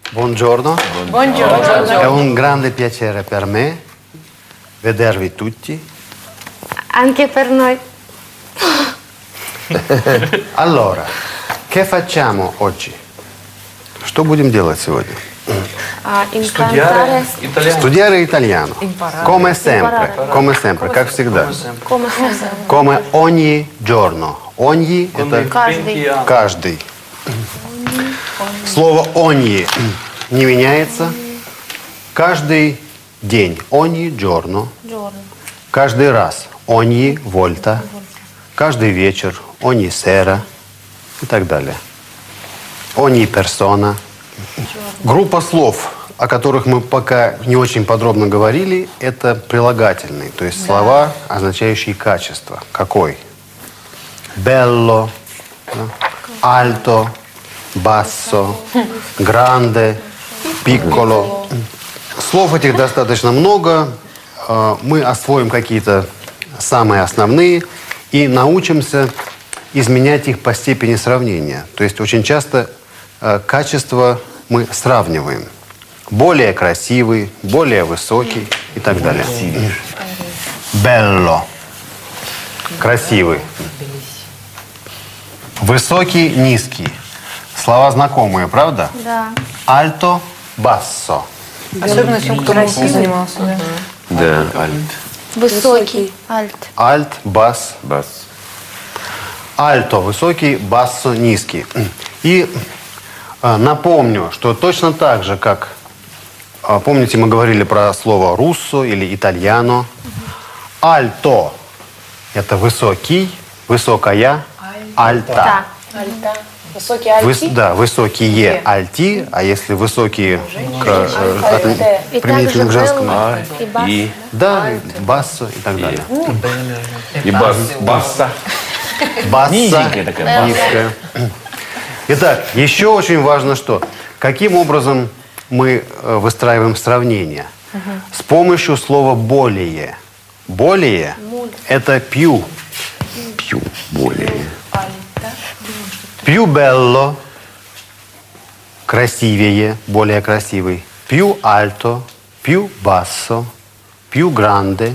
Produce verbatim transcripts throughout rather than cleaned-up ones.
Buongiorno. Buongiorno. È un grande piacere per me vedervi tutti. Anche per noi. Allora, che facciamo oggi? Что будем делать сегодня? А, Studiare инкантare. italiano. Studiare italiano. Come sempre, come sempre, как всегда. Come sempre. Come ogni giorно. Ogni – это Каждый. каждый. Слово ogni не меняется. Каждый день. Ogni giorno. Giorno. Каждый раз. Ogni volta. Каждый вечер. Ogni sera. И так далее. Ogni persona. Группа слов, о которых мы пока не очень подробно говорили, это прилагательные, то есть слова, означающие качество. Какой? Bello, alto, basso, grande, piccolo. Слов этих достаточно много. Мы освоим какие-то самые основные и научимся изменять их по степени сравнения. То есть очень часто качество мы сравниваем. Более красивый, более высокий и так далее. Bello. Красивый. Высокий, низкий. Слова знакомые, правда? Да. Alto, basso. Особенно тем, кто красиво занимался, да. Да, альт. Высокий. Альт. Альт, бас. Бас. Альто – высокий, бассо – низкий. И э, напомню, что точно так же, как, э, помните, мы говорили про слово руссо или итальяно. Альто – это высокий, высокая, альта. Альта. Высокий альти. Выс- да, высокие альти, а если высокие к, э, Альте. от- применительно к женскому. А, И бас. и, Да, бассо и так далее. и бас, басса. Басса, Низенькая такая, басса. низкая. Итак, еще очень важно, что каким образом мы э, выстраиваем сравнение. С помощью слова «более». «Более» – это «пью». Пью более. «Пью белло» – красивее, более красивый. «Пью альто», «пью бассо», «пью гранде».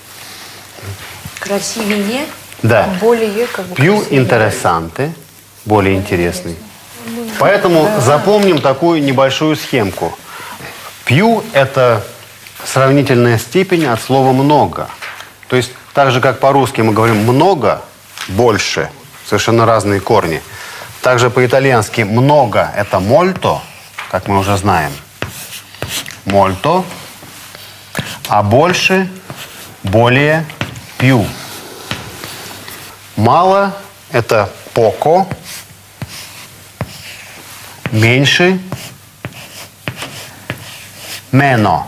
Красивее. Да. Более как бы «Пью красивее. интересанте», более интересный. Поэтому запомним такую небольшую схемку. «Пью» – это сравнительная степень от слова «много». То есть так же, как по-русски мы говорим «много», «больше», совершенно разные корни. Также по-итальянски «много» – это «мольто», как мы уже знаем. «Мольто», а «больше», «более», «пью». Мало – это «поко», меньше – «мено».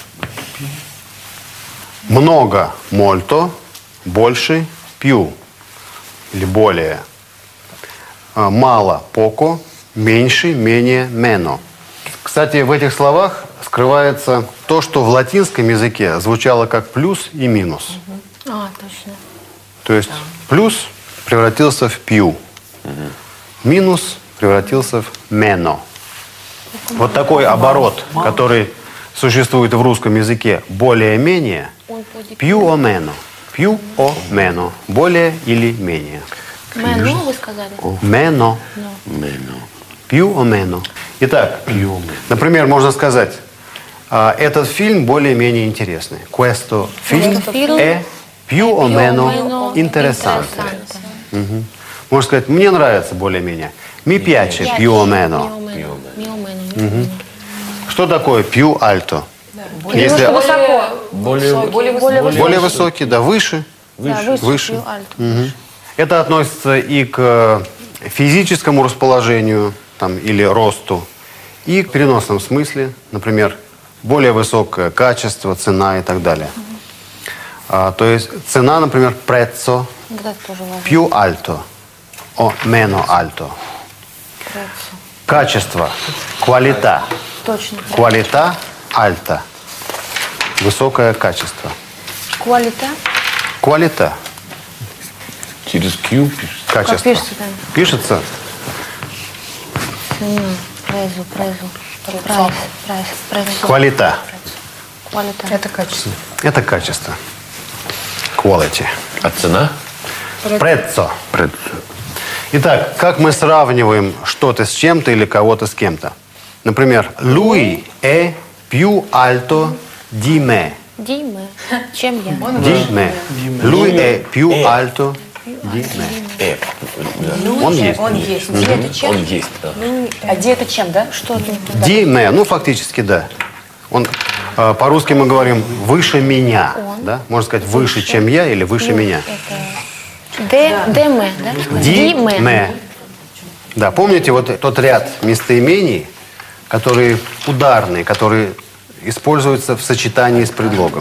Много – «мольто», больше – «пью» или более. А, Мало – «поко», меньше – «менее», «мено». Кстати, в этих словах скрывается то, что в латинском языке звучало как плюс и минус. А, точно. То есть плюс превратился в «пью», минус превратился в «мено». Вот такой оборот, который существует в русском языке более-менее, «пью о мено», «пью о мено», более или менее. Мэну вы сказали? «Мено», Мено. «пью о мено». Итак, например, можно сказать, а, этот фильм более-менее интересный. Questo film è più o meno interessante. Мгм. Можно сказать, мне нравится более-менее. Mi piace più o meno. Что такое più alto? Если Более, Более высокий. более высокий, да, выше. Да, выше. Выше. Пью альт. Это относится и к физическому расположению там, или росту, и к переносном смысле, например, более высокое качество, цена и так далее. А, то есть цена, например, prezzo Вот это тоже важно. più alto o meno alto. Качество, qualità, Точно. qualità alta, высокое качество. Квалита. Qualità, через Q пишется. Как качество. пишется там? Пишется Цена. Презу, презу. Прайс. Прайс. Прайс. Квалита. Quality. Это качество. Это качество. Quality. А цена? Prezzo. Пред- Итак, как мы сравниваем что-то с чем-то или кого-то с кем-то? Например, lui è più alto di me. Дима. Чем я? Di me. Lui è più alto di me. Э, да. Он есть. Он есть. Ди это чем? Он есть, да. А где это чем, да? Что это? Di me. Ну, фактически, да. Он, э, по-русски мы говорим «выше меня». Да? Можно сказать «выше, чем я» или «выше меня». Де, деме, да? Ди Диме. ме. Да, помните вот тот ряд местоимений, которые ударные, которые используются в сочетании с предлогом.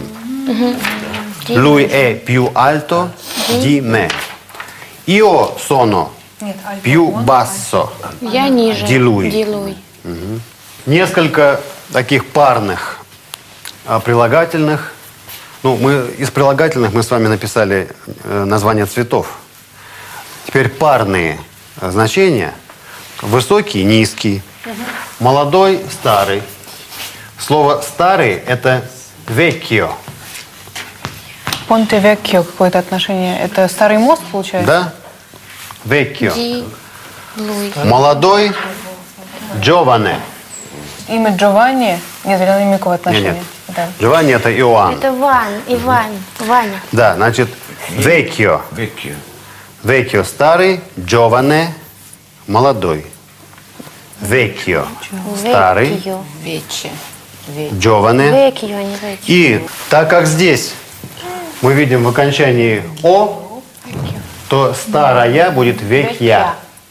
Lui è più alto di me. Io sono più basso Я ниже. Ди lui. Ди lui. Несколько таких парных а, прилагательных. Ну, мы из прилагательных мы с вами написали э, названия цветов. Теперь парные э, значения. Высокий, низкий. Молодой, старый. Слово «старый» – это «vecchio». Понте Веккио какое-то отношение. Это старый мост, получается? Да? «Vecchio». Ди lui. Молодой – «giovane». Имя Джованни? Нет, или никакого Нет, отношения? нет. Да. Giovanni – это Иоанн. Это Ван, Иван, Ваня. Да, значит, «vecchio». Векью. «Vecchio» – старый, «giovane» – молодой. «Vecchio» – старый, Векио. Вече. «giovane». Векио, а не векио. И так как здесь мы видим в окончании «о», то старая будет «векья».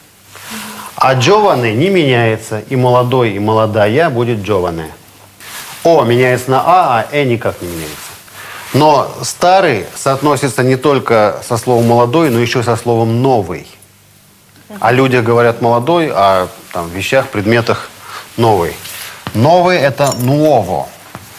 А «giovane» не меняется, и молодой, и молодая будет «giovane». «О» меняется на «а», а «э» никак не меняется. Но старый соотносится не только со словом «молодой», но еще и со словом «новый». О людях говорят «молодой», а там, в вещах, предметах «новый». «Новый» — это «nuovo».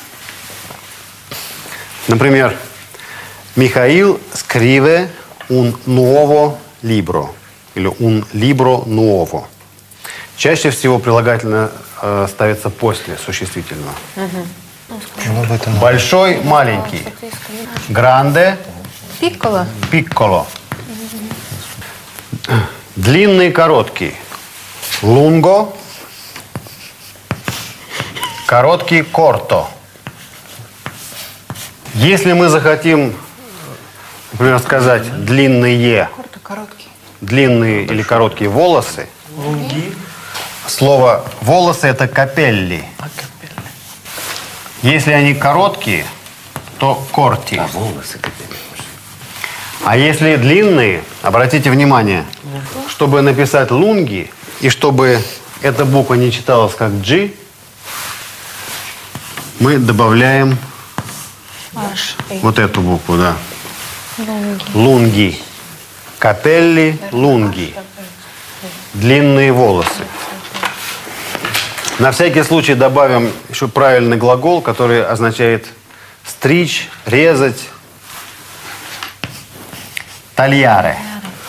Например, Михаил scrive un nuovo libro или un libro nuovo. Чаще всего прилагательное э, ставится после существительного. Большой, маленький. Гранде, Пикколо. пикколо. Длинный, короткий. Лунго. Короткий, корто. Если мы захотим, например, сказать длинные, Корто, короткий. длинные или короткие волосы, слово волосы это капелли. Если они короткие, то корти. А волосы какие? А если длинные, обратите внимание, чтобы написать лунги, и чтобы эта буква не читалась как G, мы добавляем вот эту букву, да. Лунги. Капелли, лунги. Длинные волосы. На всякий случай добавим еще правильный глагол, который означает стричь, резать. Тальяре.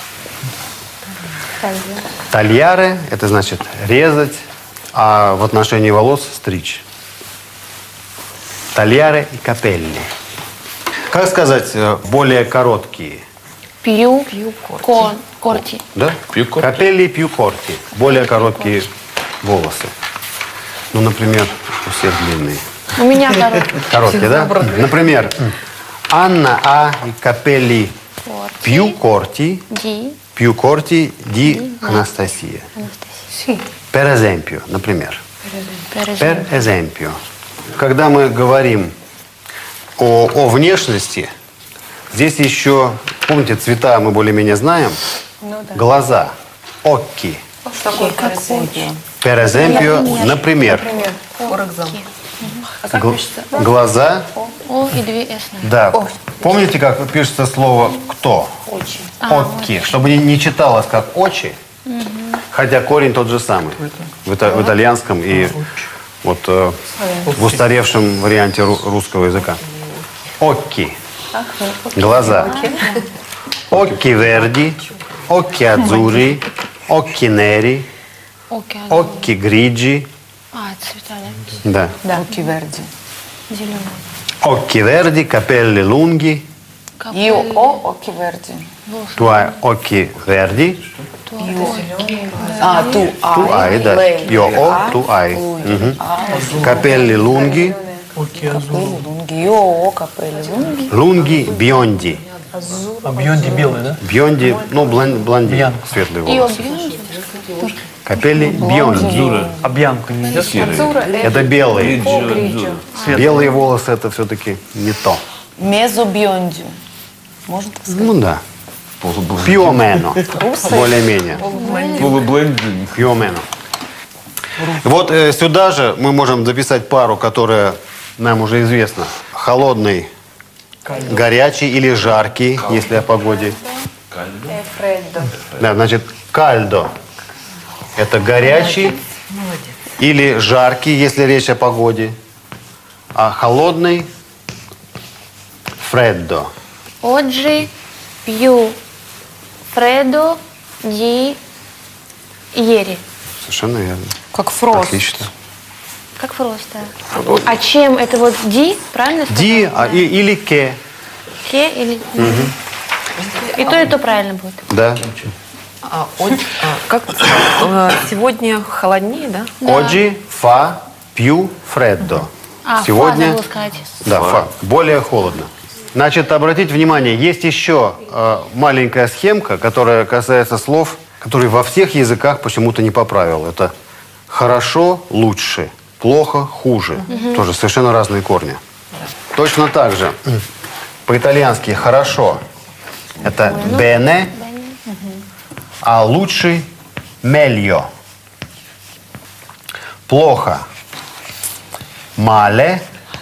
Тальяре – это значит резать, а в отношении волос – стричь. Тальяре и капелли. Как сказать э, более короткие? Пью, кон, корти. Да? Più corti. Капелли и пью корти. Более короткие волосы. Ну, например, у всех длинные. У меня короткий. Короткие, да? Например, Анна а и капелли più corti, Ди, più corti di Anastasia. Си. Per esempio, например. переживай. Per esempio. Когда мы говорим о, о внешности, здесь еще, помните, цвета мы более-менее знаем. Ну да. Глаза, occhi. Такой, как очи. Per esempio, например. Например, for example. Гл- глаза, О и две эс. да. Помните, как пишется слово «кто»? Occhi. Чтобы не, не читалось как «очи», хотя корень тот же самый в, ита- в итальянском и вот э, в устаревшем варианте ру- русского языка. Occhi. Глаза. Occhi verdi, occhi azzurri, occhi neri, Окей. occhi grigi, А, цвета, да? Да. Occhi verdi. Зеленый. Occhi verdi, capelli lunghi. Io ho occhi verdi. Tu hai occhi verdi. А, tu hai. Tu hai, да. Lei Io ho, ha, tu hai. lui Мгм. ha. Capelli lunghi. Capelli lunghi. Io ho capelli lunghi. Lunghi, biondi. А бьонди белый, да? Бьонди, ну, блон- блондин, Бьянко. светлые И волосы. объем. Капелли бьонди. А бьянку не идет? Это белые. Grigio, azzurro. Белые волосы это все-таки не то. Mezzo biondo. Можно так сказать? Ну да. Più o meno. Более-менее. Полублендинг. Più o meno. Вот э, сюда же мы можем записать пару, которая нам уже известна. Холодный, горячий или жаркий, если о погоде. Да, значит, кальдо. Это горячий или жаркий, если речь о погоде. А холодный фреддо. Oggi più freddo di ieri. Совершенно верно. Как фрост. Отлично. Как просто. А чем это вот ди, правильно сказала? Ди а, и- или ке. Ке или... И то, и то правильно будет. Да. А, о- а, как э, сегодня холоднее, да? Oggi fa più freddo. А, Сегодня, фа забыла сказать. да, фа, более холодно. Значит, обратите внимание, есть еще э, маленькая схемка, которая касается слов, которые во всех языках почему-то не по правилу. Это хорошо, лучше, плохо, хуже. Тоже совершенно разные корни. Точно так же. По-итальянски хорошо – это bene, а лучший – meglio. Плохо – male,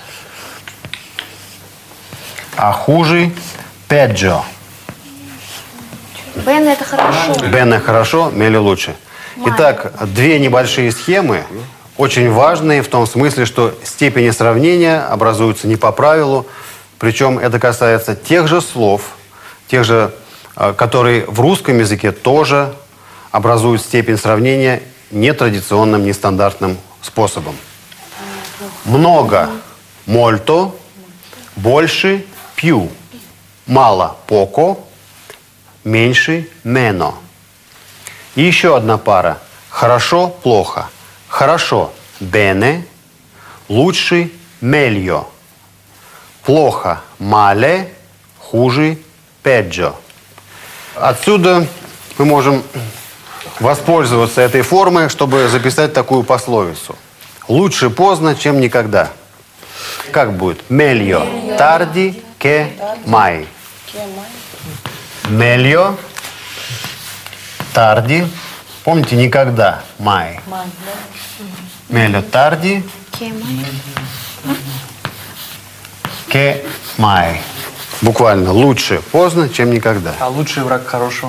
а хуже – peggio. Бен это хорошо. Bene хорошо, meglio лучше. Итак, две небольшие схемы, очень важные в том смысле, что степени сравнения образуются не по правилу, причем это касается тех же слов, тех же, э, которые в русском языке тоже образуют степень сравнения нетрадиционным, нестандартным способом. Много – molto, больше – più, мало – poco, меньше – meno. И еще одна пара. Хорошо – плохо. Хорошо – bene, лучше – meglio. Плохо – male, хуже – peggio. Отсюда мы можем воспользоваться этой формой, чтобы записать такую пословицу. Лучше поздно, чем никогда. Как будет? Meglio tardi che mai. Meglio tardi. Помните, никогда. Mai. Meglio tardi Кема. che mai. Буквально лучше поздно, чем никогда. А лучший враг хорошего.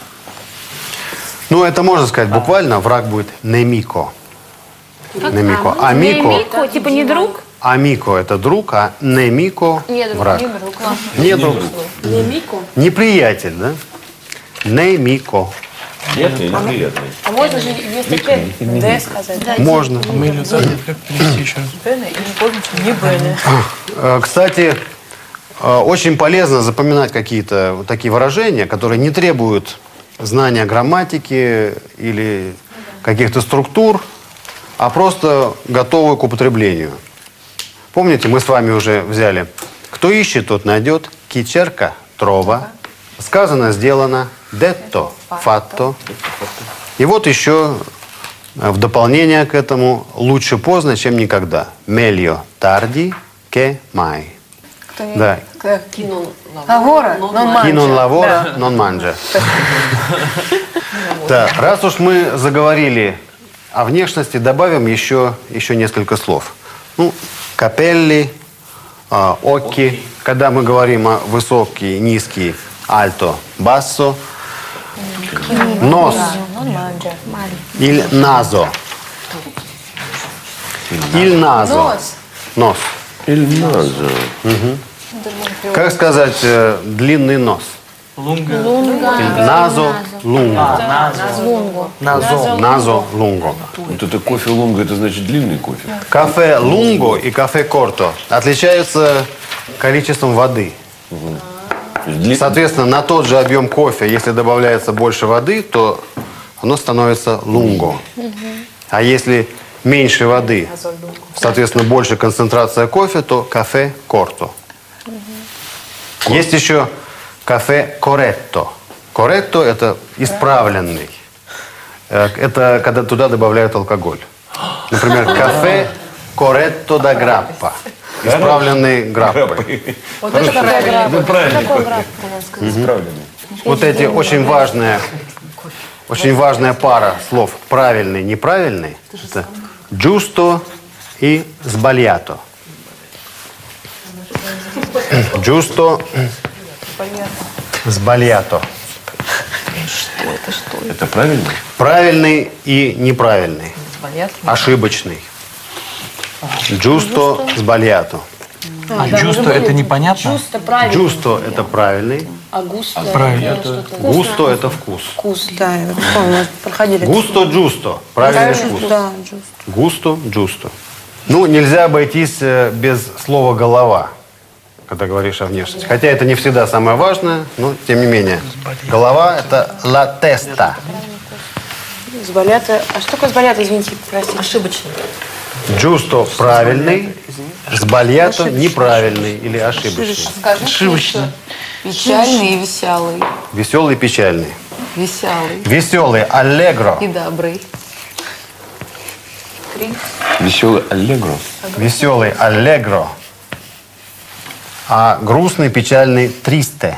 Ну, это можно сказать буквально. Враг будет немико. Немико. А, Амико. Мико, типа не друг? Амико – это друг, а немико Не друг, враг. не друг. Не друг. Неприятель, да? Немико. Приятный или приятный? А можно же вместо Т Д сказать? Можно. Мелю Тарди, как перевести еще раз? Бене и не помните, не Бене. Э, Кстати, э, очень полезно запоминать какие-то вот такие выражения, которые не требуют знания грамматики или каких-то структур, а просто готовы к употреблению. Помните, мы с вами уже взяли «Кто ищет, тот найдет», «Кичерка», «Трова», «Сказано, сделано», «Детто», «Фатто». И вот еще в дополнение к этому «Лучше поздно, чем никогда». «Meglio tardi che mai». Да. Агора, но «Chi non lavora, non mangia». Да, раз уж мы заговорили о внешности, добавим еще, еще несколько слов. Ну, капелли, э, occhi. Когда мы говорим о высокий, низкий, альто, бассо. Нос. Иль назо. Иль назо. Нос. Il naso. Как сказать э, длинный нос? Лунга. Лунга. Назо, лунго. Лунго. Назо. Назо, лунго. Вот это кофе лунга, это значит длинный кофе. Кафе лунго и кафе корто отличаются количеством воды. То есть дли- Соответственно, на тот же объем кофе, если добавляется больше воды, то оно становится лунго. А если меньше воды, соответственно, больше концентрация кофе, то кафе корто. Есть еще кафе коретто. Коретто – это исправленный. Э, Это когда туда добавляют алкоголь. Например, кафе коретто да граппа. Исправленный граппой. Вот это правильно. Ну, правильный Какой кофе. граф? Исправленный. Вот эти очень важные, очень важная пара слов правильный, неправильный. Это giusto и sbagliato. Giusto, sbagliato. Это правильно? Правильный и неправильный. Звонят. Ошибочный. Giusto, sbagliato. А джусто это непонятно? Густо правильно. Giusto – это правильный. А густо Правильно. это что-то Густо – это вкус. вкус. Да, я помню, мы проходили. Густо, giusto – правильный вкус. Да, джуст. Густо, giusto. Ну, нельзя обойтись э, без слова «голова», когда говоришь о внешности. Хотя это не всегда самое важное, но тем не менее. Голова – это la testa. Сболята. А что такое сболята, извините, простите? Ошибочно. Giusto – правильный, sbagliato – неправильный или ошибочный. Ошибочно. Печальный и веселый. Веселый, печальный. Веселый. Веселый – allegro. И добрый. Веселый аллегро. Веселый – allegro. А грустный, печальный – triste.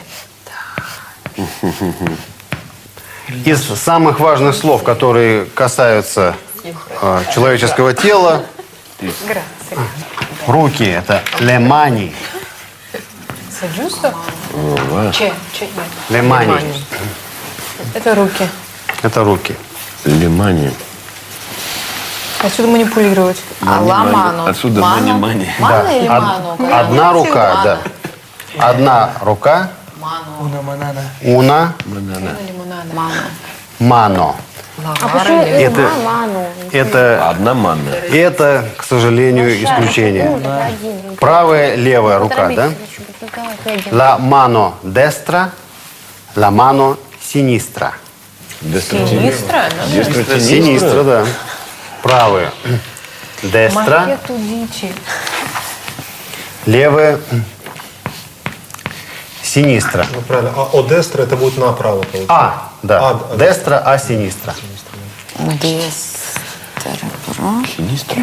Из самых важных слов, которые касаются э, человеческого тела, руки – это le mani. Саджуста? Че? Че? Нет. Le mani. Это руки. Это руки. Лимани. Отсюда манипулировать. А ламану. Отсюда мани-мани. Мана или Од- ману? одна рука, да. Одна рука, Уна манана. una Мана. mano. А почему Это- ума, ману? Это, Одна манна. это, к сожалению, исключение. Это один. Правая, левая рука, да? La mano destra, la mano sinistra. Синистра? Синистра. Синистра, да. Правая. Destra, Макету дичи. левая. Синистра. Ну, правильно. А одестра это будет направо, получается. А, да. А, а, Destra, а синистра. Синистра.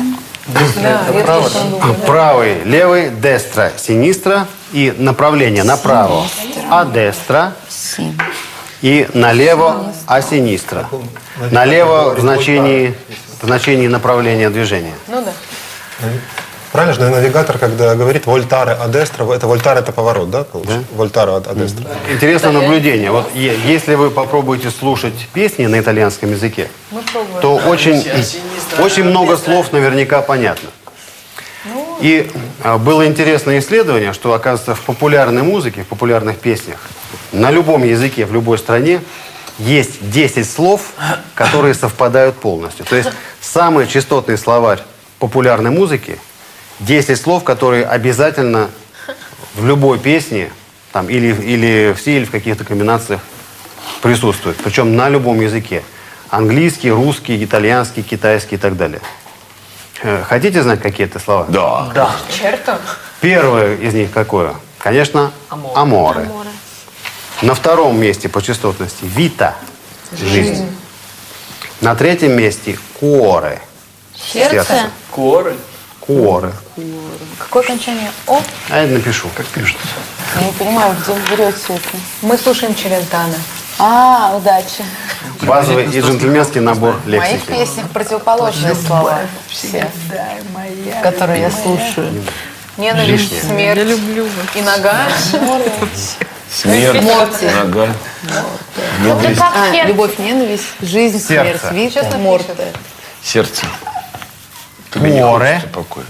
Правый, левый, destra, синистра. И направление направо. А destra. И налево, а синистра. Налево в значении, в значении направления движения. Ну да. Правильно же навигатор, когда говорит вольтаре адестра, это вольтаре это поворот, да? получается? Вольтаре ад- адестра. Интересное наблюдение. Вот е- если вы попробуете слушать песни на итальянском языке, то очень, очень много слов наверняка понятно. И а, было интересное исследование, что, оказывается, в популярной музыке, в популярных песнях, на любом языке, в любой стране есть десять слов, которые совпадают полностью. То есть самый частотный словарь популярной музыки – десять слов, которые обязательно в любой песне там, или, или все, или в каких-то комбинациях присутствуют. Причем на любом языке. Английский, русский, итальянский, китайский и так далее. Э, Хотите знать, какие это слова? Да. Да. Черта. Первое из них какое? Конечно, аморе. На втором месте по частотности вита – жизнь. На третьем месте куоре – Сердце. Коры. Куоре. Какое окончание? О, А я напишу, как пишут. я не понимаю, где вы берете это. Мы слушаем Челентана. А, удачи. Базовый и джентльменский набор В моих лексики. песнях противоположные слова. Все, которые я слушаю. Ненависть, смерть. Я люблю. И нога. Смерть, Морти. нога. Это как А, сердце. любовь, ненависть, жизнь, Сердце. смерть, вита, морте. Сердце. Тебе не Куоре. хочется покоя.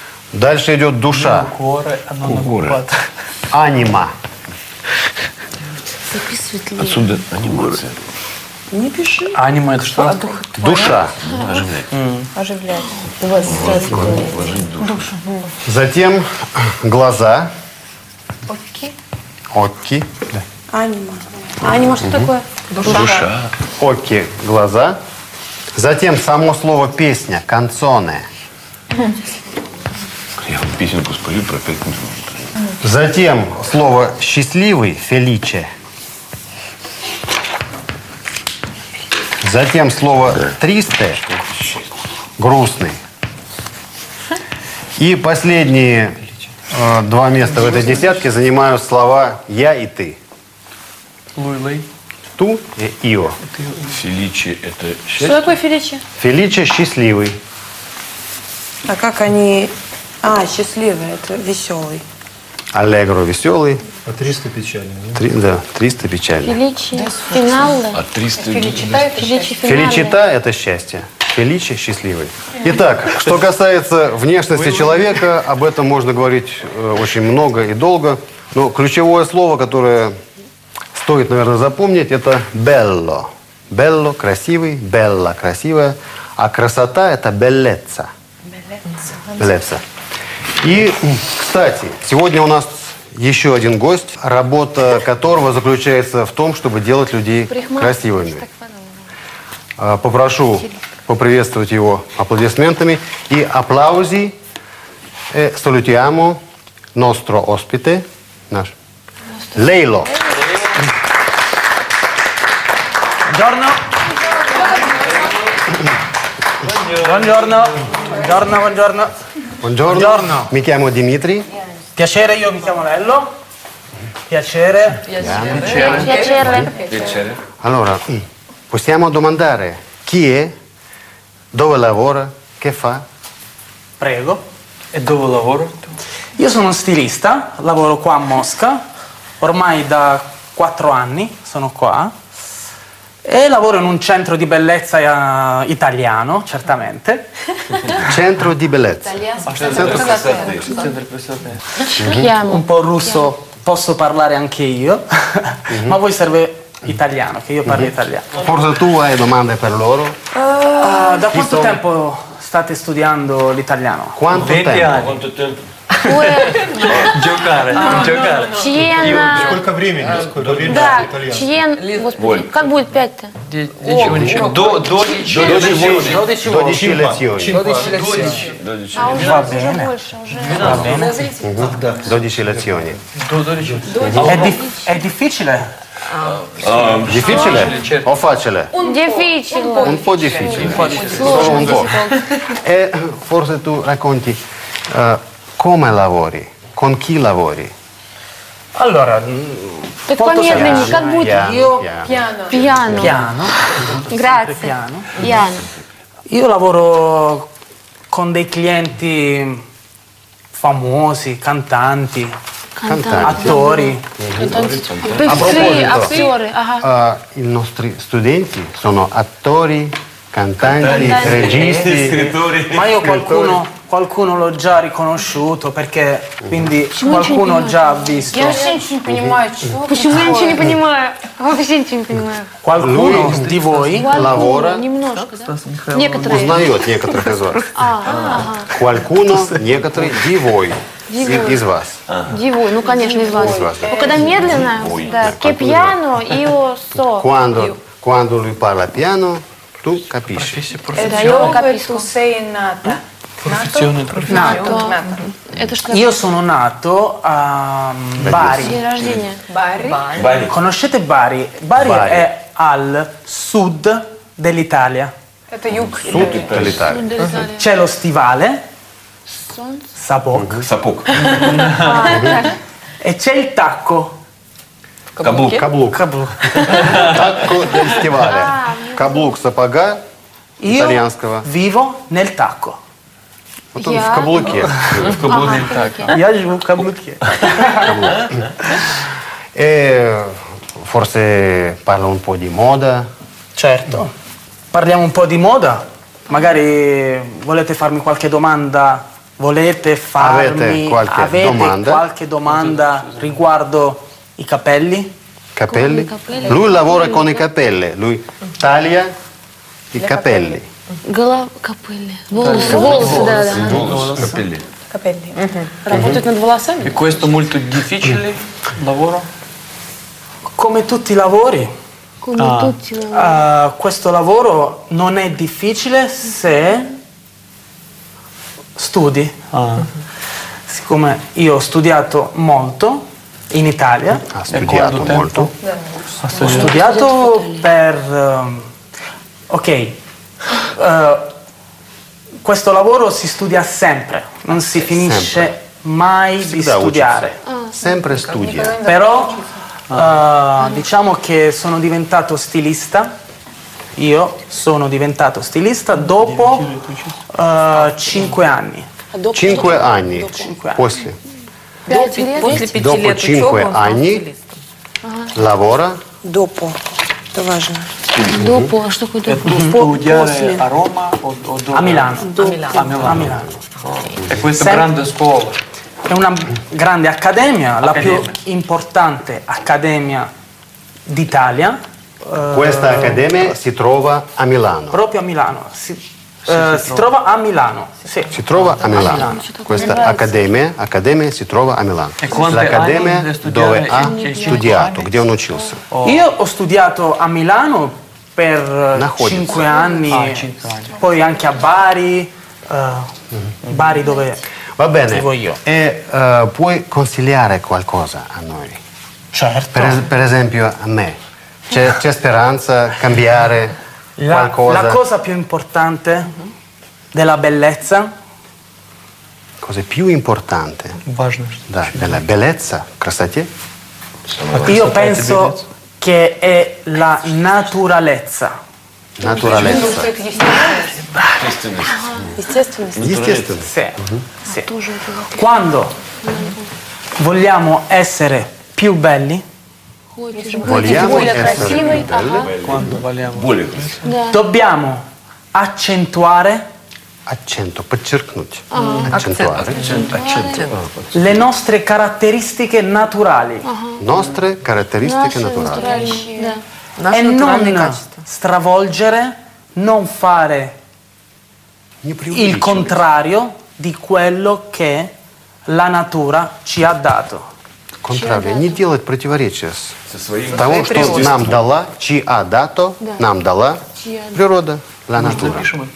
Дальше идет душа. Коры, оно Кугуры. на губах. Анима. Отсюда анимация. Не пиши. А аниме это что? Душа. Оживлять. Оживлять. У вас сразу говорит. Душу. Затем глаза. Окей. Оки. Анима. А аниме что такое? Душа. Оки. Глаза. Затем само слово песня. Канцоне. Я вам песенку спою про пять минут. Затем слово счастливый. Феличе. Затем слово тристе. Грустный. И последние э, два места в этой десятке занимают слова «я» и «ты». Луй-лей. «Ту» и «ио». Феличи – это Что счастье. такое Феличи? Феличе – счастливый. А как они... А, счастливый, это веселый. Аллегро – веселый. А триста печальный. Три, да, триста печальный. Феличи. Финалле. А триста... Феличи финалле. Феличита – это счастье. Феличе – счастливый. Итак, что касается внешности человека, об этом можно говорить э, очень много и долго. Но ключевое слово, которое стоит, наверное, запомнить, это «белло». «Белло» – красивый, «белла» – красивая, а красота – это «беллеца». «Беллеца». И, кстати, сегодня у нас еще один гость, работа которого заключается в том, чтобы делать людей красивыми. А, Попрошу поприветствовать его аплодисментами. И аплаузи e salutiamo nostro ospite, наш Лейло. Buongiorno. Buongiorno. Buongiorno, buongiorno. Buongiorno. Buongiorno. Mi chiamo Dimitri. Piacere, io mi chiamo Lello. Piacere. Piacere. Allora, possiamo domandare chi è, dove lavora, che fa? Prego. E dove lavoro? Io sono un stilista, lavoro qua a Mosca, ormai da quattro anni sono qua e lavoro in un centro di bellezza eh, italiano, certamente. Centro di bellezza. Chiamo. Un po' russo posso parlare anche io, ma a voi serve italiano, che io parli italiano. Forse tu hai domande per loro? Ah, da quanto tempo state studiando l'italiano? Quanto tempo? Quanto tempo? Giocare, giocare. Чьен... Сколько времени? Сколько времени Да, итальянский? чьен... Господи, как будет пять-то? Ничего, ничего. До, до лечения. dodici lezioni. dodici. А уже, Va уже bene. больше, уже. Va bene. dodici lezioni. È, dif- è difficile? Difficile o facile? Difficile. Un po' difficile. Solo un po'. E forse tu racconti eh, come lavori, con chi lavori? Allora, Так molto помедленнее, semplice. как будет? Piano, Io piano. Пьяно. piano, sempre Grazie. piano. Пьяно. Io lavoro con dei clienti famosi, cantanti, Cantanti. attori. Певцы, актеры. Ага. Eh, I nostri studenti sono attori, cantanti, Cantanti. registi. Ma io qualcuno, qualcuno l'ho già riconosciuto perché quindi qualcuno ho già visto. Я вообще ничего не понимаю, что Почему я ничего не понимаю? Вообще ничего не понимаю. Qualcuno di voi Lavora. Немножко, да? Некоторые. Узнает некоторых из вас. А, ага. Qualcuno, некоторые, di voi. Из, из вас. Диву, ну, конечно, из вас. Из вас, да. Но когда медленно, да, che piano, io so. Quando, quando lui parla piano, tu capisci. Да, io tu capisco. sei nata. nato. Это что? Io sono nato a Bari. День рождения. Барри. Conoscete Bari? Bari, Bari. è al sud dell'Italia. Это юг. Sud dell'Italia. C'è lo stivale, Солнце. Sapok, Сапог. e c'è il tacco. Каблук. Каблук. Kabluk. Tacco del stivale. Каблук сапога Io итальянского. vivo nel tacco. Вот он Я. в каблуке. В каблуке. Так. Io vivo в каблуке. E forse parla un po' di moda. Certo. Parliamo un po' di moda. Magari volete farmi qualche domanda? Volete farmi Avete qualche avete domanda? qualche domanda riguardo i capelli? capelli. Con i capelli. Lui lavora con i capelli, lui taglia i capelli. Голова, капелли. Волосы, волосы, да, да. Волос, капелли. Капелли. Работать над волосами? E questo molto difficile lavoro? Come tutti i lavori, Come tutti lavori. eh, questo lavoro non è difficile se studi. Siccome io ho studiato molto in Italia, Ha studiato molto. ho studiato per... ehm, ok, eh, questo lavoro si studia sempre, non si finisce mai di Всегда studiare. учится. Sempre studia. Però eh, diciamo che sono diventato stilista, io sono diventato stilista dopo eh, cinque anni. Cinque anni. После. Пять лет. После пяти Dopo лет учебы cinque он стал anni стилистом. lavora Допо. Это важно. Допо, а что такое E допо? tu studiare a Roma o, o dove? A Milano. A Milano. A Milano. E questa Sem- grande scuola? È una grande accademia, la Accademia. più importante accademia d'Italia, eh, Questa accademia si trova a Milano. proprio a Milano. Si, eh, si trova a Milano. Sì. Si trova a Milano. Milano. Questa accademia, accademia si trova a Milano. E quanti L'accademia anni studiare dove ha in- studiato, где он учился. Io ho studiato a Milano per Находится. cinque anni, Ah, cinque anni. poi anche a Bari, eh, Bari dove Va bene. vivo io. E eh, puoi consigliare qualcosa a noi? Certo. Per, es- per esempio a me. C'è, c'è speranza cambiare La, qualcosa? la cosa più importante della bellezza Cosa più importante Важно. da, della bellezza, красоте? io penso che è la naturalezza. Naturalezza. Естественность. Естественно. Sì, sì. Quando vogliamo essere più belli, Хочешь быть Vogliamo более essere красивой, più belli? ага. Quando vogliamo. Более красиво. Да. dobbiamo accentuare Accento, подчеркнуть. Accentuare. le nostre caratteristiche naturali Nostre caratteristiche Наши naturali. настоящие, да. Наши e натуральные non качества. stravolgere, non fare Не il преувеличивать. contrario di quello che la natura ci ha dato. Contrario, не делать противоречия с Со своим того, что нам дала, ci ha dato, Да. нам дала Ci ha- природа, la natura.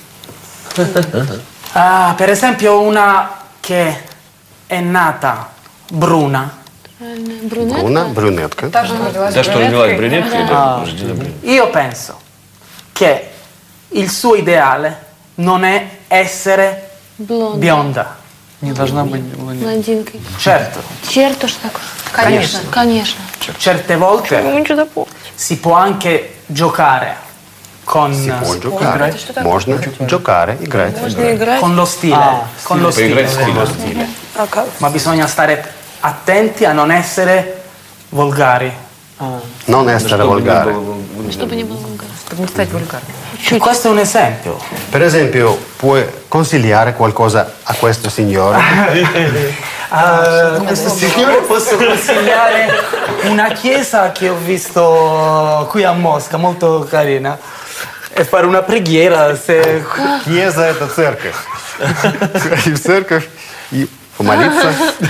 Ah, per esempio una che è nata bruna, Правильно. Брюнетка. Бруна, брюнетка. Та, что родилась Да, что родилась брюнеткой. брюнеткой, да, рождена брюнеткой. io penso che il suo ideale non è essere Блонд. bionda. Не должна быть блондинкой. Блондинкой. Certo, Черт уж такой. Конечно. Конечно. certe volte Ничего такого. si può anche giocare con, Si può giocare, можно giocare, играть. Можно играть. con lo stile, con lo stile, Поиграть в стиле. А как? ma bisogna stare attenti a non essere volgari. Non essere volgare. Чтобы не было vulgar. Чтобы не стать вульгарным. E questo è un esempio. Per esempio, puoi consigliare qualcosa a questo signore? A questo signore posso consigliare una chiesa che ho visto qui a Mosca, molto carina, e fare una preghiera se... Chiesa – это церковь. И в церковь, и помолиться.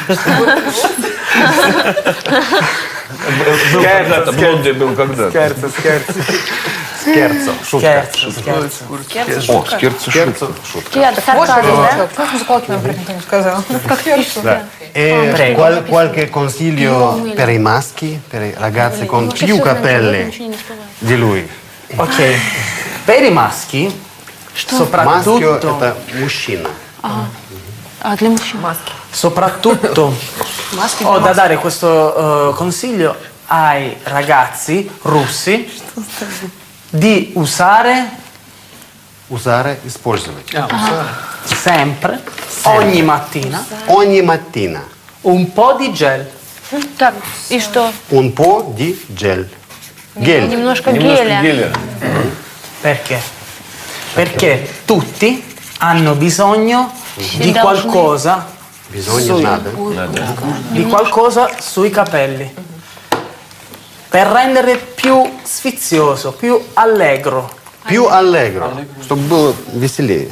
Был когда-то, блондин был когда-то. Scherzo, scherzo, Скерцо, шутка. scherzo, scherzo. О, скерцо Скерцо, шутка. Я сарказм, да? Как музыкалки нам про это не сказал? Да. E qual- qualche consiglio per i maschi, per i ragazzi con Вообще più всё раньше, capelli ничего не успеваю. di lui? Ok, per i maschi, Maschio – soprattutto, это мужчина. А, для мужчин. soprattutto ho da dare questo eh, consiglio ai ragazzi russi di usare Usare, использовать. sempre, ogni mattina, Ogni mattina un po' di gel. Так, и что? un po' di gel. Gel. Немножко Немножко геля. геля. Perché? Perché tutti hanno bisogno di должны. qualcosa, Bisogna, sui, надо. di qualcosa sui capelli. per rendere più sfizioso, più allegro. Più allegro, чтобы было веселее.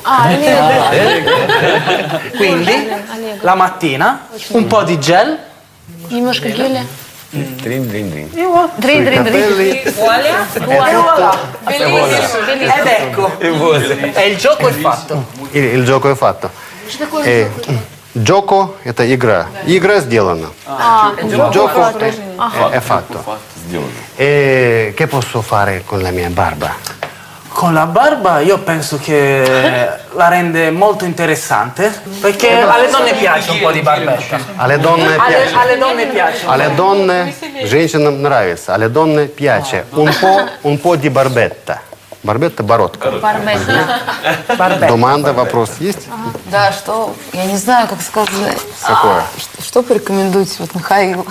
Quindi la mattina un po' di gel. Немножко геля. Трин-дрин-дрин. Дрин, дрин, дрин. E voilà. Ed ecco, e il gioco è fatto. Il, il gioco è fatto. Eh, gioco – это игра. Игра сделана. Gioco è, è fatto. E che posso fare con la mia barba? Con la barba io penso che la rende molto interessante, perché alle donne piace un po' di barbetta. Alle donne Alle, piace. alle donne piace. Alle donne, женщинам нравится. Alle donne piace un po', un po' di barbetta. Барбетта, бородка. Доманда, вопрос есть? Да, что, я не знаю, как сказать. Какое? Что, что порекомендуете, вот, Михаил?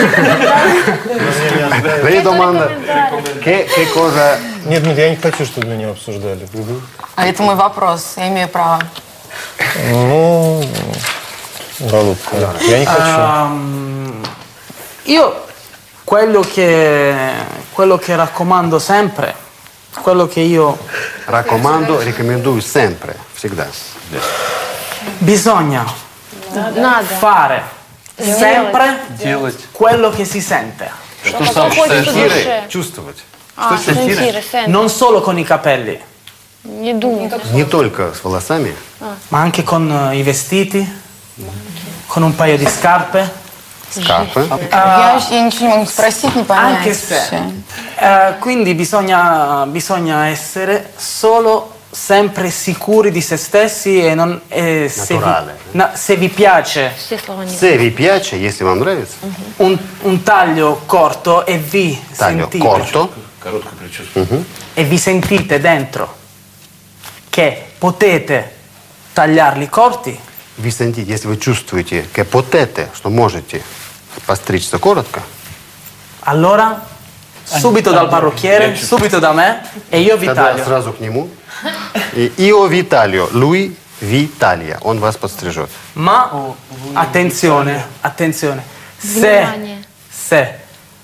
Lei domanda che, che cosa... Нет, нет, я не хочу, чтобы меня обсуждали. А это мой вопрос, я имею право. Ну, голубка, я не хочу. Um, io quello che, quello che raccomando sempre, quello che io... Raccomando, рекомендую sempre, всегда. Bisogna Надо. fare sempre Делать. quello che si sente. Что Что сам хочется считаешь? душе. Чувствовать. А, сентire, сент. Non solo con i capelli, Не думай. Не только с волосами, ma anche con eh, i vestiti, con un paio di scarpe. скарфы. Я, я ничего не могу спросить, не понять. Anche se. Всё. Eh, quindi bisogna, bisogna essere solo sempre sicuri di se stessi e, non, e se, vi, Naturale. na- se vi piace Все слова не Se vi piace, если вам нравится, un, un taglio corto e vi taglio sentite corto, Короткая прическа. e vi sentite dentro che potete tagliarli corti, вы sentite, если вы чувствуете, che potete, что можете постричься коротко, allora subito dal parrucchiere, subito da me e io vi тогда taglio. сразу к нему. И Io vi taglio, lui vi taglia, он вас подстрижет. Ma attenzione, attenzione, se, Внимание. se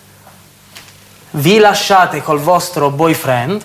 vi lasciate col vostro boyfriend,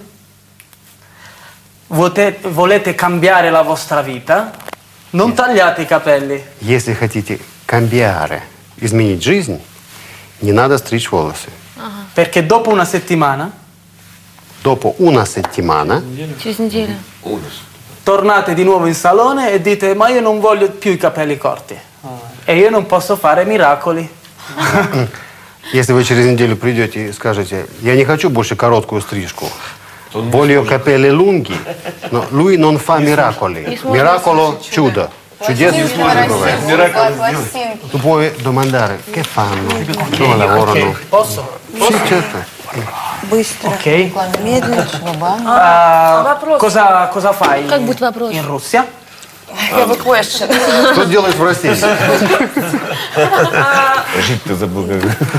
vote- volete cambiare la vostra vita, non tagliate i capelli, Если хотите cambiare, изменить жизнь, не надо стричь волосы. perché dopo una settimana Dopo una settimana Через неделю. tornate di nuovo in salone e dite ma io non voglio più i capelli corti e io non posso fare miracoli. Если вы через неделю придете и скажете, я не хочу больше короткую стрижку, voglio capelli lunghi, no, lui non fa miracoli. Miracolo, чудо. Чудес не может бывать. Tu puoi domandare, che fanno? Dove lavorano? Posso? Sì, certo. Быстро. Ok. Медленно, шалабан. Ah, cosa, cosa fai Как будет вопрос? in Russia? Я have a question. Что делать в России? Жить ты забыл.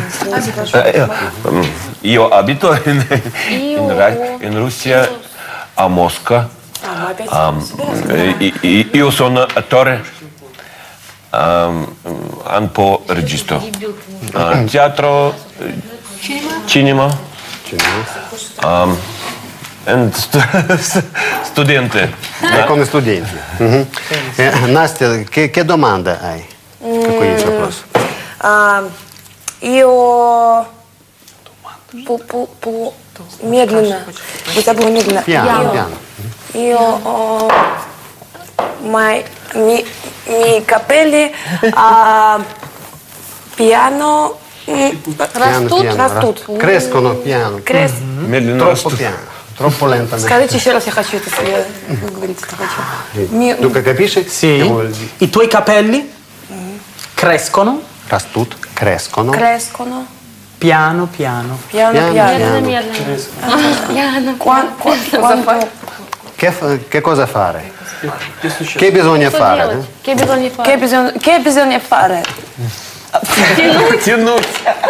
Io abito in, in, Ra- in Russia, a Mosca. Um, i- i- io sono attore, um, un po' regista. Uh, teatro, cinema, um, and stu- studente. Come studenti. Мгм. Э, Настя, che, che domanda hai? Какой есть вопрос? А, io по, по, по, медленно. Я забыла медленно. Piano, piano. Io ho mai, mi, mi capelli a piano м, Piano, растут, piano. растут. Ra- Crescono piano. Крест. Медленно Troppo растут. piano. Troppo lentamente. Скажите еще раз, я хочу это я говорить, что хочу. Ми- Tu capisci? Sì. Che vuol dire? I tuoi capelli crescono Rastut, crescono. Crescono. piano piano. Piano Piano, piano. piano. Медленно. Яна. Quan- quan- quanto- Che, fa- che cosa fare? Che bisogna Что fare? делать? Che bisogna fare? Che bisogna, che bisogna fare? Тянуть.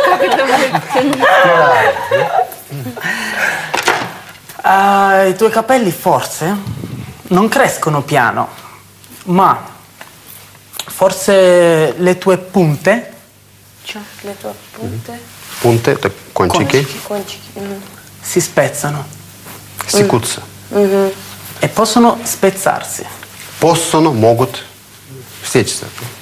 Ah, i tuoi capelli forse non crescono piano, ma forse le tue punte Le tue punte. punte, это кончики, Кончики. Мгм. si spezzano секутся. e possono spezzarsi. Possono, могут сечься.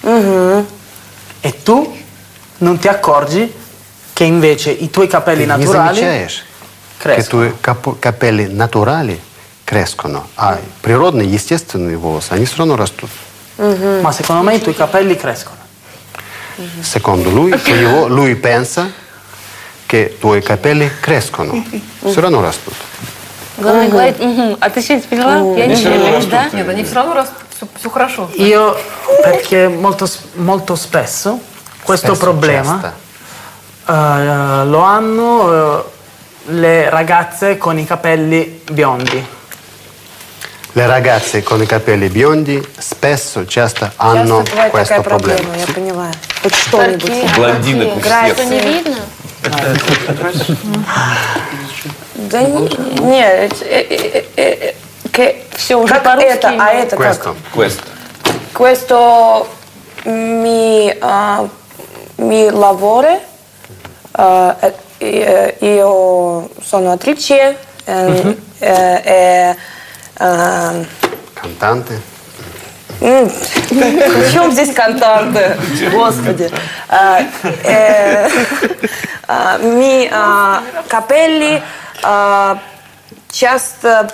E tu non ti accorgi che invece i tuoi capelli Ты не naturali замечаешь, che crescono. твои кап- капелли натурали crescono, а природные, естественные волосы, они все равно растут. Ma secondo me i tuoi capelli crescono. Secondo lui, по его, lui pensa che tuoi capelli crescono, все равно растут. Главное говорить, «Мгм». А ты что, не поняла? Я ничего не поняла, да? Нет, они все равно растут, все хорошо. Io, perché molto, s- molto spesso questo Spesso, problema часто. eh, lo hanno eh, le ragazze con i capelli biondi. Le ragazze con i capelli biondi spesso, часто hanno Часто бывает questo такая проблема. проблема, я поняла. Хоть что-нибудь. Блондинок у всех. Что, не видно? Да не- нет, все уже Как по-русски. это, А это как? Questo. Questo. Questo mi, ah, mi lavoro, ah, eh, io sono attrice eh, eh, e ah, Cantante. при чем здесь кантанты? Господи. А, э, а, Ми а, capelli а, часто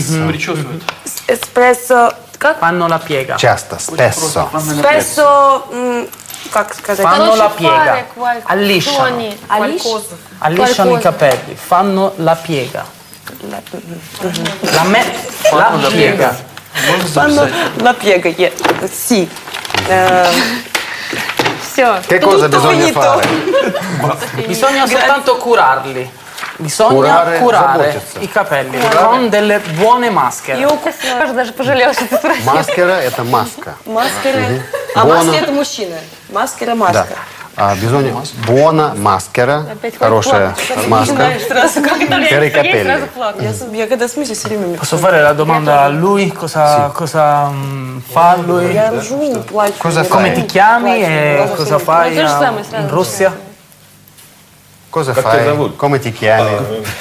спрессо, как? Fanno la piega. Часто, spesso. Спрессо, м, как сказать? Fanno la Короче, piega. фары, кваль- Allisciano. тони, алиш? Allisciano i Qualcosa. capelli. Fanno la piega. La, me- la piega. Fanno la piega, yeah. Sì. Eh, Все. Che cosa bisogna finito. fare? Bisogna soltanto curarli. Bisogna Curare, curare заботиться. i capelli con delle buone maschere. Я тоже даже пожалела, что ты спросил. Маскера – это маска. Маскера. А Буона. маски это мужчина. Маскера, Да. маска. А bisogna buona maschera, хорошая маска, Сразу как per i capelli. Я, с- я когда смеюсь, все время Posso fare la domanda a lui? Cosa, cosa mm, fa lui? я ржу, плачу. Cosa Я Come fai? ti chiami e cosa fai Ну, то же a- самое сразу. in Russia? Cosa Как тебя fai? зовут? Come ti chiami?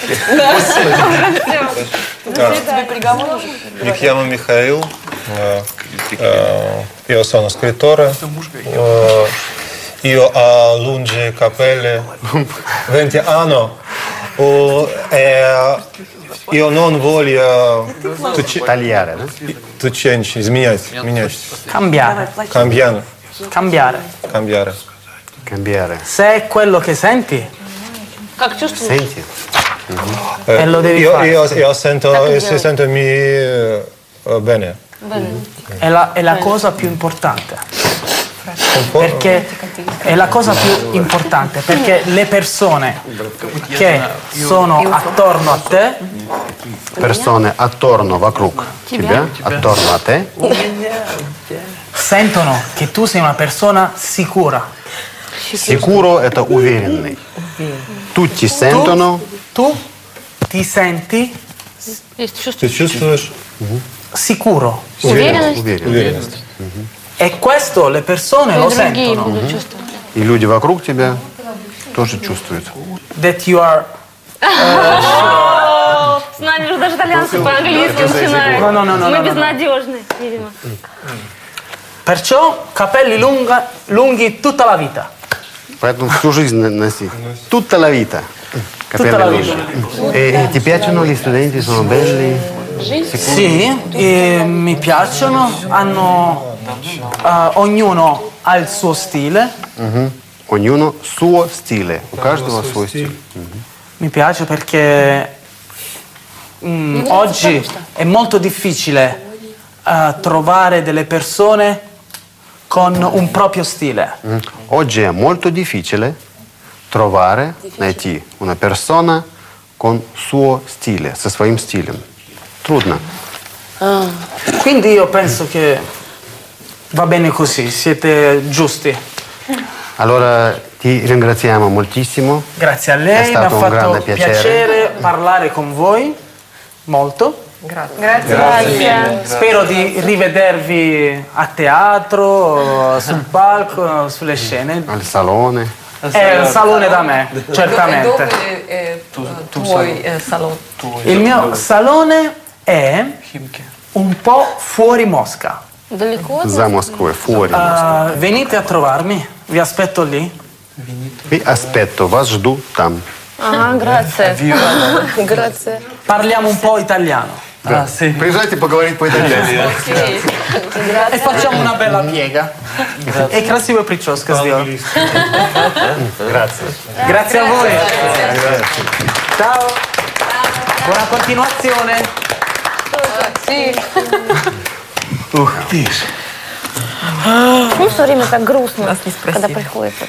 Mi chiamo Michail, eh, eh, io sono scrittore, eh, io ho lunghi capelli, venti anni, oh, e io non voglio tuc- Tagliare, да? tuccenci, изменять, менять, Cambiare. cambiare, Cambiare. cambiare. Cambiare. Se è quello che senti, Как чувствуешь? Senti? Eh, E lo devi io, fare. io, io sento, io sento mi eh, bene. è la, è la cosa più importante. Un po'- Perché è la cosa più importante, perché le persone che sono attorno a te Persone attorno, вокруг тебя, attorno a te, sentono che tu sei una persona sicura. sicuro это уверенный. Tutti sentono, Tu ti senti Есть чувство. Ты чувствуешь sicuro Уверенность. уверенный. уверенность? e questo le persone И lo другие sentono. будут чувствовать. И люди вокруг тебя тоже чувствуют. That you are С нами же даже итальянцы по-английски начинают. No, no, no, no, Мы no, no. безнадежны, видимо. Perciò capelli lunga- lunghi tutta la vita. Поэтому всю жизнь на- носи. Tutta la vita. Tutta la Capelli lunghi. E ti piacciono gli studenti? Sono belli? Sì, e mi piacciono, hanno eh, ognuno ha il suo stile. Ognuno suo stile. У каждого свой стиль. Mi piace perché mm, oggi è molto difficile eh, trovare delle persone con un proprio stile. Oggi è molto difficile trovare, найти una persona con suo stile, со своим стилем. Трудно. Quindi io penso che va bene così, siete giusti. Allora ti ringraziamo moltissimo. Grazie a È lei, mi ha stato un grande fatto piacere. piacere parlare con voi, molto. Grazie. Spero di rivedervi a teatro, sul palco, sulle scene. Al salone. È un salone da me, certamente. Dove è tuoi salone? Il mio salone è un po' fuori Mosca. Далеко? За Москвой, fuori Москвы. Uh, venite a trovarmi, vi aspetto lì. Vi aspetto, вас жду там. Ага, grazie. Grazie. Parliamo un po' italiano. Да. Приезжайте поговорить по-итальянски. E facciamo una bella piega. E красивая прическа сделаем. Grazie. Grazie a voi. Ciao. Buona continuazione. Ух ты ж. Почему все время так грустно, когда приходится?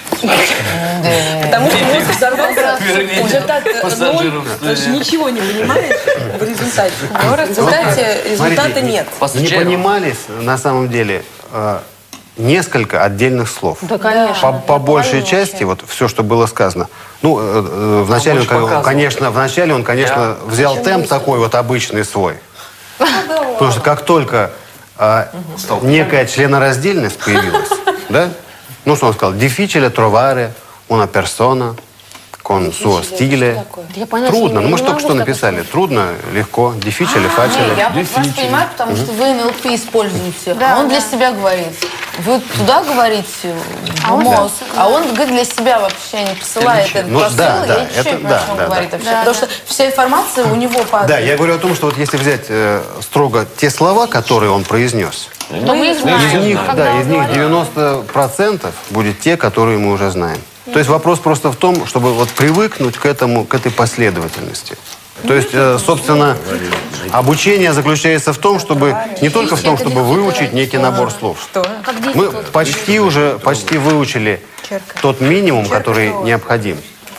Потому что мозг взорвался уже так, ну, ничего не понимаешь в результате. Но в результате результата нет. Не понимались на самом деле э, несколько отдельных слов. Да, конечно. По, по большей части, вот все, что было сказано. Ну, э, э, вначале, он, конечно, вначале он, конечно, взял темп такой вот обычный свой. Потому что как только э, некая членораздельность появилась, да? Ну, что он сказал? Difficile trovare una persona con suo stile. Трудно. Ну, мы же только что написали. Трудно, легко. Difficile, facile. Я вас понимаю, потому что вы эн эл пи используете, а он для себя говорит. Вы туда говорите, в мозг, а он говорит для себя вообще, не посылает этот посыл, я ничего не понимаю, что он говорит вообще. Потому что вся информация у него падает. Да, я говорю о том, что вот если взять э, строго те слова, которые он произнес, из них, да, из них девяносто процентов будет те, которые мы уже знаем. То есть вопрос просто в том, чтобы вот привыкнуть к этому, к этой последовательности. То есть, э, собственно, обучение заключается в том, чтобы не только в том, чтобы выучить некий набор слов. Мы почти уже почти выучили тот минимум, который необходим.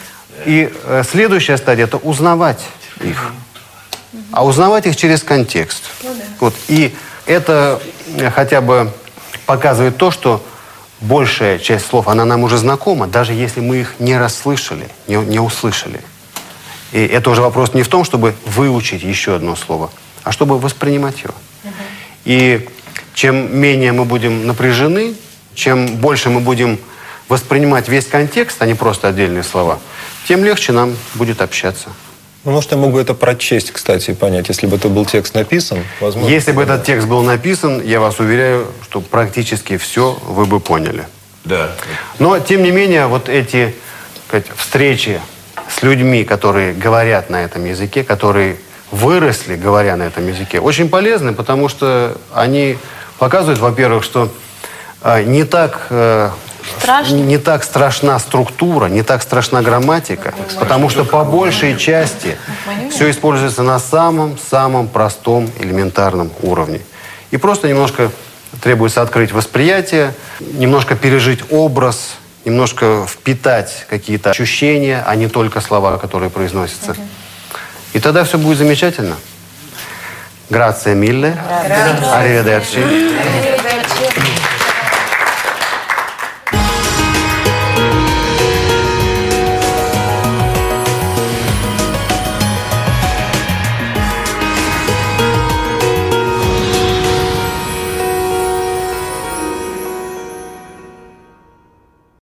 И э, следующая стадия – это узнавать их. А узнавать их через контекст. Вот. И это хотя бы показывает то, что большая часть слов, она нам уже знакома, даже если мы их не расслышали, не, не услышали. И это уже вопрос не в том, чтобы выучить еще одно слово, а чтобы воспринимать его. И чем менее мы будем напряжены, чем больше мы будем воспринимать весь контекст, а не просто отдельные слова, тем легче нам будет общаться. Ну, может, я могу это прочесть, кстати, и понять, если бы это был текст написан, возможно... Если бы этот текст был написан, я вас уверяю, что практически все вы бы поняли. Да. Но, тем не менее, вот эти, так сказать, встречи с людьми, которые говорят на этом языке, которые выросли, говоря на этом языке, очень полезны, потому что они показывают, во-первых, что э, не так... Э, Не так страшна структура, не так страшна грамматика, потому что по большей части все используется на самом-самом простом элементарном уровне. И просто немножко требуется открыть восприятие, немножко пережить образ, немножко впитать какие-то ощущения, а не только слова, которые произносятся. И тогда все будет замечательно. Grazie mille. Arrivederci.